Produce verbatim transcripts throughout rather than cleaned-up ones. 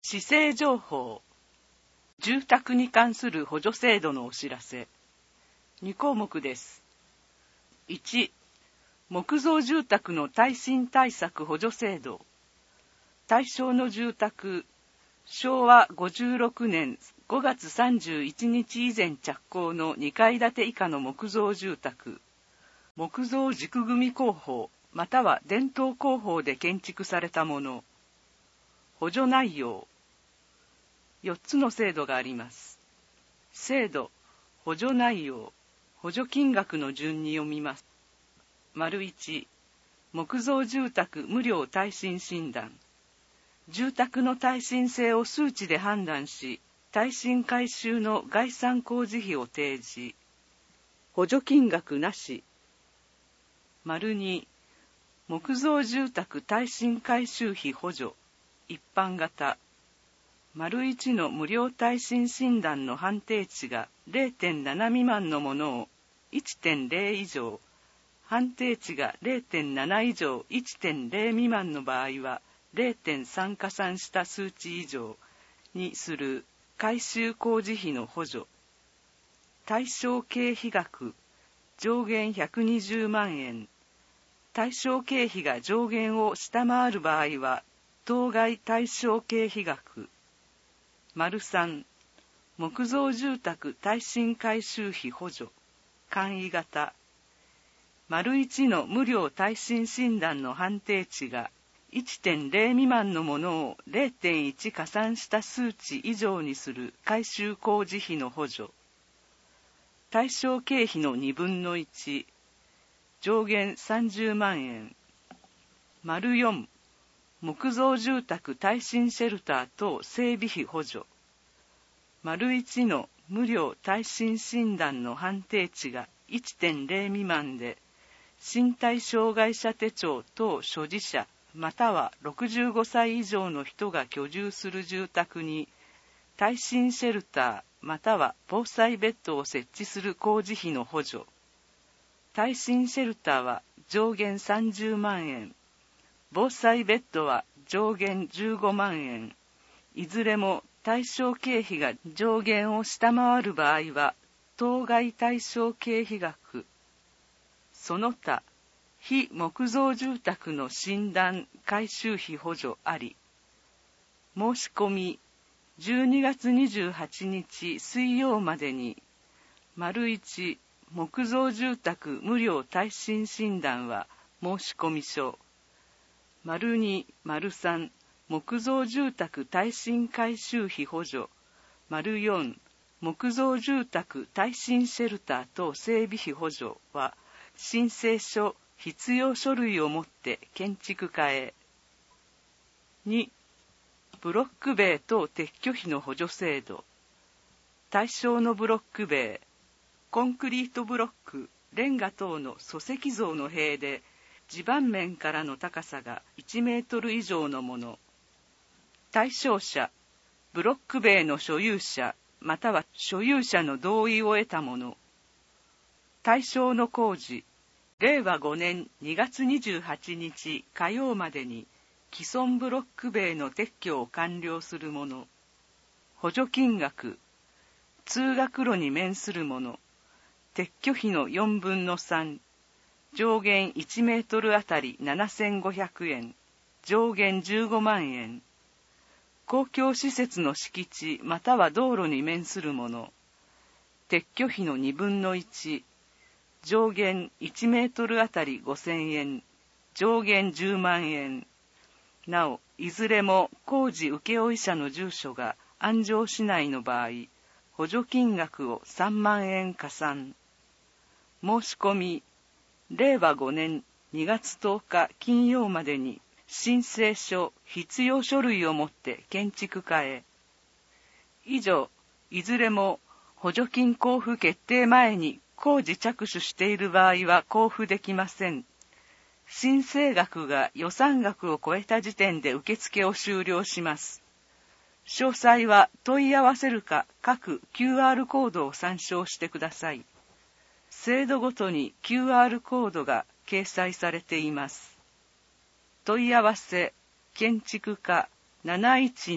市政情報、住宅に関する補助制度のお知らせ。に項目です。いち、木造住宅の耐震対策補助制度。対象の住宅、しょうわごじゅうろくねんごがつさんじゅういちにち以前着工のにかい建て以下の木造住宅、木造軸組工法または伝統工法で建築されたもの。補助内容。よっつの制度があります。制度、補助内容、補助金額の順に読みます。丸いち、木造住宅無料耐震診断。住宅の耐震性を数値で判断し、耐震改修の概算工事費を提示。補助金額なし。丸に、木造住宅耐震改修費補助、一般型。丸いちの無料耐震診断の判定値が れいてんなな 未満のものを いってんれい 以上、判定値が れいてんなな 以上 いってんれい 未満の場合は れいてんさん 加算した数値以上にする改修工事費の補助。対象経費額、上限ひゃくにじゅうまんえん。対象経費が上限を下回る場合は当該対象経費額。丸さん、木造住宅耐震改修費補助、簡易型。丸いちの無料耐震診断の判定値が いってんれい 未満のものを れいてんいち 加算した数値以上にする改修工事費の補助。対象経費のにぶんのいち、上限さんじゅうまんえん。丸よん、木造住宅耐震シェルター等整備費補助。丸いちの無料耐震診断の判定値が いってんれい 未満で、身体障害者手帳等所持者またはろくじゅうごさい以上の人が居住する住宅に耐震シェルターまたは防災ベッドを設置する工事費の補助。耐震シェルターは上限さんじゅうまんえん。防災ベッドは上限じゅうごまんえん。いずれも対象経費が上限を下回る場合は当該対象経費額。その他、非木造住宅の診断改修費補助あり。申し込みじゅうにがつにじゅうはちにち水曜までに。丸いち、木造住宅無料耐震診断は申込書。丸に、丸さん、木造住宅耐震改修費補助。丸よん、木造住宅耐震シェルター等整備費補助は申請書、必要書類をもって建築家へ。に、ブロック塀等撤去費の補助制度。対象のブロック塀、コンクリートブロック、レンガ等の礎石造の塀で、地盤面からの高さがいちメートル以上のもの。対象者、ブロック塀の所有者、または所有者の同意を得たもの。対象の工事、れいわごねんにがつにじゅうはちにち火曜までに既存ブロック塀の撤去を完了するもの。補助金額、通学路に面するもの。撤去費のよんぶんのさん。上限いちメートルあたりななせんごひゃくえん。上限じゅうごまんえん。公共施設の敷地または道路に面するもの。撤去費のにぶんのいち。上限いちメートルあたりごせんえん。上限じゅうまんえん。なお、いずれも工事請負者の住所が安城市内の場合、補助金額をさんまんえん加算。申し込み、れいわごねんにがつとおか金曜までに申請書、必要書類をもって建築家へ。以上、いずれも補助金交付決定前に工事着手している場合は交付できません。申請額が予算額を超えた時点で受付を終了します。詳細は問い合わせるか各 キューアール コードを参照してください。制度ごとに キューアール コードが掲載されています。問い合わせ、建築課 なないちの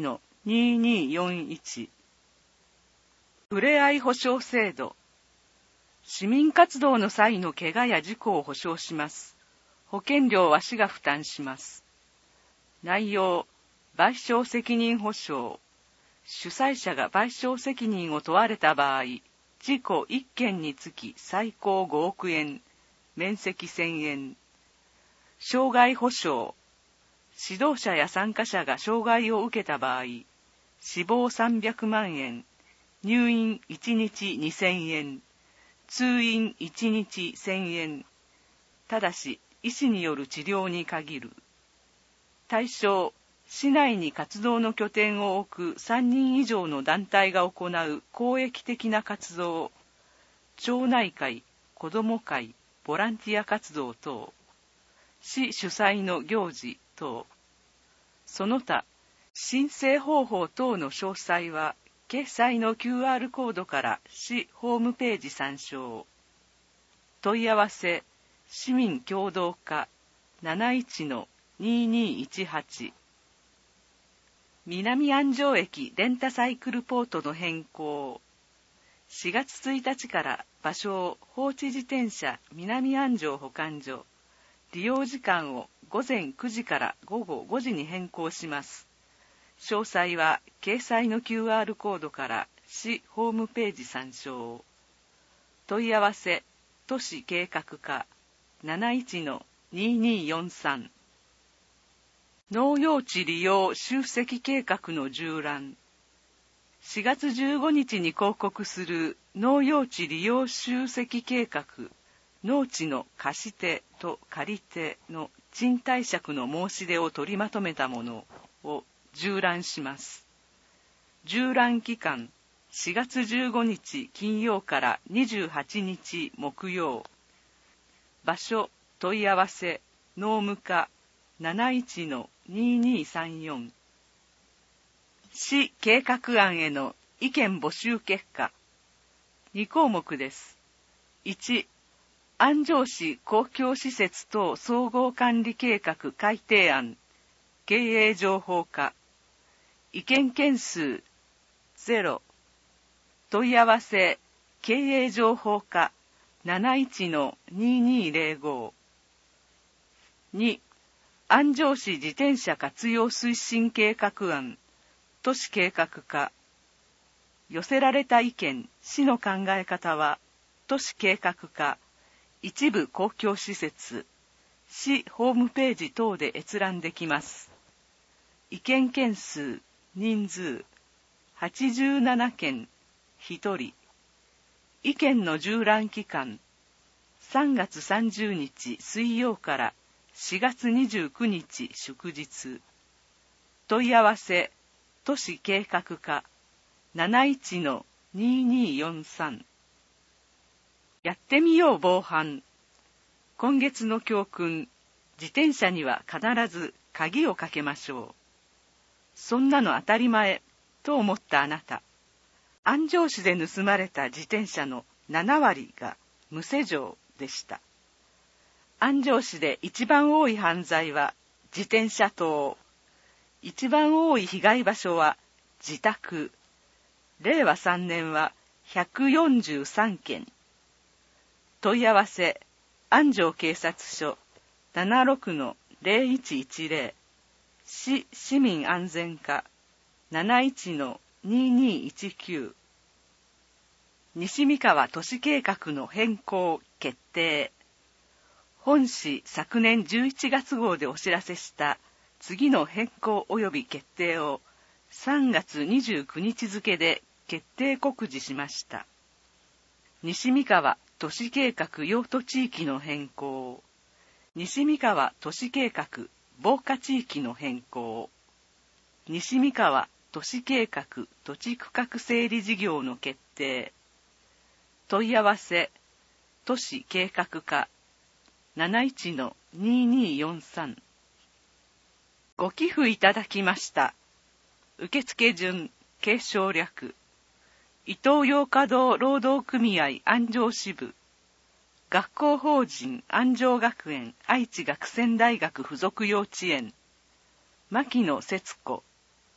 にによんいち。ふれあい保障制度。市民活動の際の怪我や事故を保障します。保険料は市が負担します。内容、賠償責任保障。主催者が賠償責任を問われた場合、事故いっけんにつき最高ごおくえん、免責せんえん。障害保障。指導者や参加者が障害を受けた場合、死亡さんびゃくまんえん、入院いちにちにせんえん、通院いちにちせんえん。ただし、医師による治療に限る。対象、市内に活動の拠点を置くさんにん以上の団体が行う公益的な活動、町内会、子ども会、ボランティア活動等、市主催の行事等、その他、申請方法等の詳細は、掲載の キューアール コードから市ホームページ参照。問い合わせ、市民協働課 なないちのににいちはち。南安城駅レンタサイクルポートの変更。しがつついたちから場所を放置自転車南安城保管所、利用時間をごぜんくじからごごごじに変更します。詳細は掲載の キューアール コードから市ホームページ参照。問い合わせ、都市計画課 なないちのにによんさん。農用地利用集積計画の縦覧。しがつじゅうごにちに公告する農用地利用集積計画、農地の貸し手と借り手の賃貸借の申し出を取りまとめたものを縦覧します。縦覧期間、しがつじゅうごにち金曜からにじゅうはちにち木曜。場所、問い合わせ、農務課 なないちのににさんよん。市計画案への意見募集結果。にこうもくです。いち、安城市公共施設等総合管理計画改定案、経営情報課。意見件数ゼロ。問い合わせ、経営情報課 なないちのににぜろご。に、安城市自転車活用推進計画案、都市計画課。寄せられた意見、市の考え方は、都市計画課、一部公共施設、市ホームページ等で閲覧できます。意見件数、人数、はちじゅうななけん、ひとり。意見の縦覧期間、さんがつさんじゅうにち水曜からしがつにじゅうくにち祝日。問い合わせ、都市計画課 なないちのにによんさん。やってみよう防犯。今月の教訓、自転車には必ず鍵をかけましょう。そんなの当たり前と思ったあなた。安城市で盗まれた自転車のななわりが無施錠でした。安城市で一番多い犯罪は自転車盗。一番多い被害場所は自宅。れいわさんねんはひゃくよんじゅうさんけん。問い合わせ、安城警察署 ななろくのぜろいちいちぜろ。市市民安全課 なないちのににいちきゅう。西三川都市計画の変更決定。本市昨年じゅういちがつごうでお知らせした次の変更及び決定をさんがつにじゅうくにち付で決定告示しました。西三川都市計画用途地域の変更。西三川都市計画防火地域の変更。西三川都市計画土地区画整理事業の決定。問い合わせ、都市計画課 なないちのにによんさん。ご寄付いただきました。受付順、継承略。伊東洋華堂労働組合安城支部。学校法人安城学園愛知学専大学附属幼稚園。牧野節子。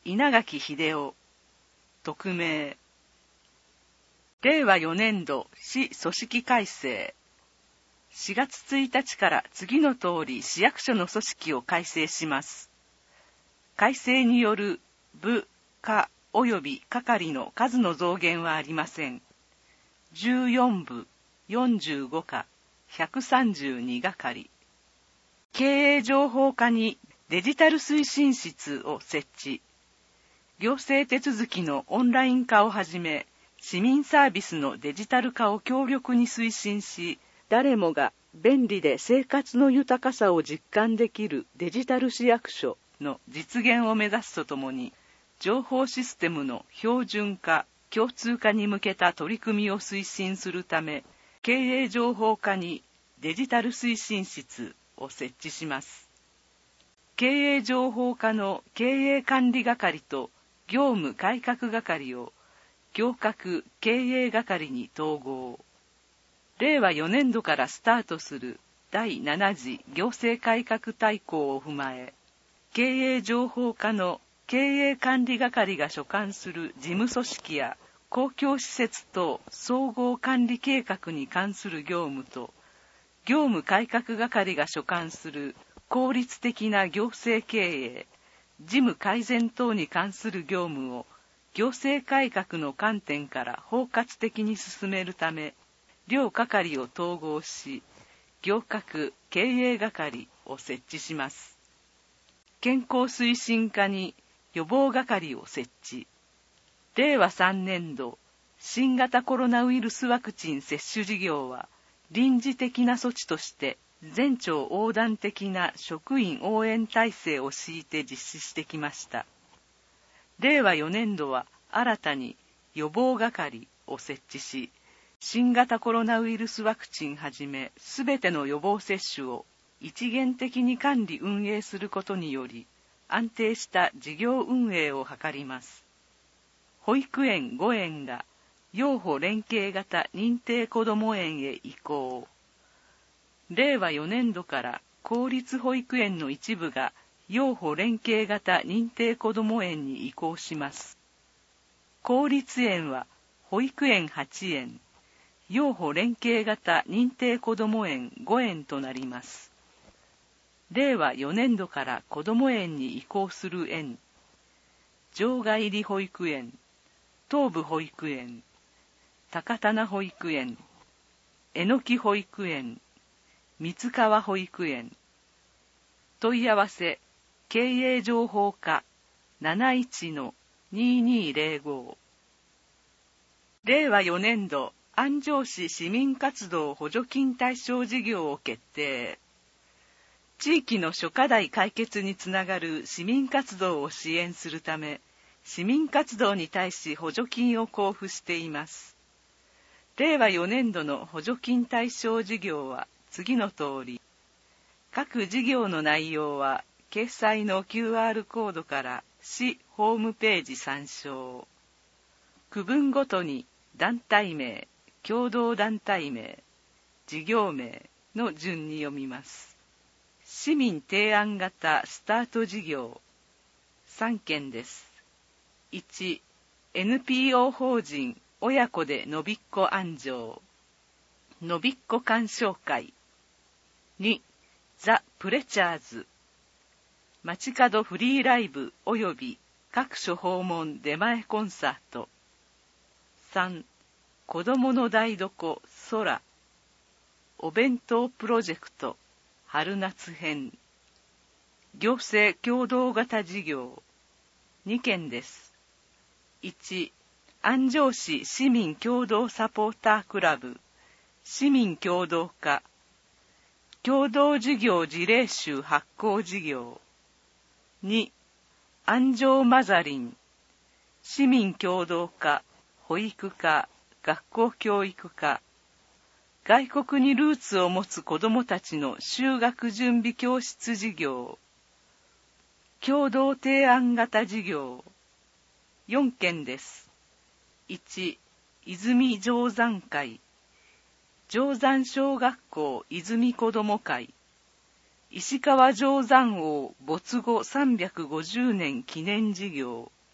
稲垣秀夫、匿名。れいわよねんど市組織改正。しがつついたちから次の通り市役所の組織を改正します。改正による部、課及び係の数の増減はありません。じゅうよんぶ、よんじゅうご課、ひゃくさんじゅうに係。経営情報課にデジタル推進室を設置。行政手続きのオンライン化をはじめ、市民サービスのデジタル化を強力に推進し、誰もが便利で生活の豊かさを実感できるデジタル市役所の実現を目指すとともに、情報システムの標準化、共通化に向けた取り組みを推進するため、経営情報課にデジタル推進室を設置します。経営情報課の経営管理係と業務改革係を行革経営係に統合。れいわよねんどからスタートするだいなな次行政改革大綱を踏まえ、経営情報課の経営管理係が所管する事務組織や公共施設等総合管理計画に関する業務と、業務改革係が所管する効率的な行政経営、事務改善等に関する業務を行政改革の観点から包括的に進めるため、両係を統合し、行革経営係を設置します。健康推進課に予防係を設置。れいわさんねんど新型コロナウイルスワクチン接種事業は臨時的な措置として全庁横断的な職員応援体制を敷いて実施してきました。れいわよねんどは新たに予防係を設置し、新型コロナウイルスワクチンはじめすべての予防接種を一元的に管理運営することにより安定した事業運営を図ります。保育園ごえんが幼保連携型認定こども園へ移行。れいわよねんどから公立保育園の一部が幼保連携型認定こども園に移行します。公立園は保育園はちえん、幼保連携型認定こども園ごえんとなります。れいわよねんどからこども園に移行する園、場外入り保育園、東部保育園、高棚保育園、えのき保育園、三川保育園。問い合わせ、経営情報課 なないちのににーぜろご。れいわよねんど安城市市民活動補助金対象事業を決定。地域の諸課題解決につながる市民活動を支援するため、市民活動に対し補助金を交付しています。れいわよねんどの補助金対象事業は次の通り。各事業の内容は掲載の キューアール コードから市ホームページ参照。区分ごとに団体名、共同団体名、事業名の順に読みます。市民提案型スタート事業さんけんです。いち、エヌピーオー 法人親子でのびっこ安城、のびっこ鑑賞会。に、ザ・プレチャーズ、街角フリーライブ及び各所訪問出前コンサート。さん、子どもの台所空、お弁当プロジェクト春夏編。行政共同型事業にけんです。いち、安城市市民共同サポータークラブ市民共同化共同事業事例集発行事業。に、安城マザリン市民共同化保育課学校教育課外国にルーツを持つ子どもたちの就学準備教室事業共同提案型事業よんけんです。いち、泉定山会定山小学校泉子ども会石川定山王没後さんびゃくごじゅうねん記念事業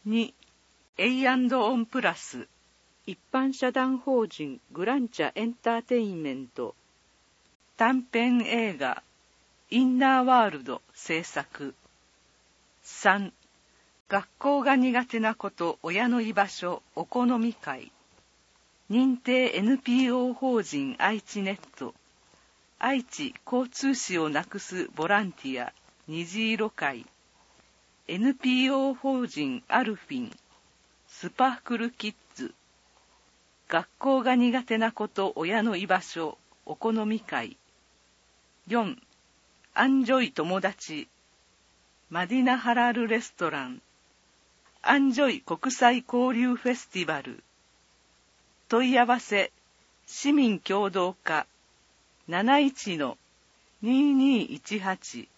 に、エーアンド オンプラス、一般社団法人グランチャエンターテインメント、短編映画、インナーワールド制作。さん、学校が苦手なこと親の居場所お好み会。認定 エヌピーオー 法人愛知ネット、愛知交通死をなくすボランティア虹色会、エヌピーオー 法人アルフィン、スパークルキッズ、学校が苦手なこと親の居場所お好み会。よん、アンジョイ友達、マディナハラルレストラン、アンジョイ国際交流フェスティバル。問い合わせ、市民協働課 なないちのにーにーいちはち